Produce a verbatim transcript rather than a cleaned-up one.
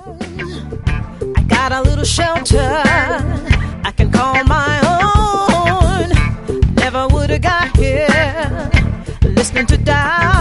I got a little shelter I can call my own. Never would have got here listening to die.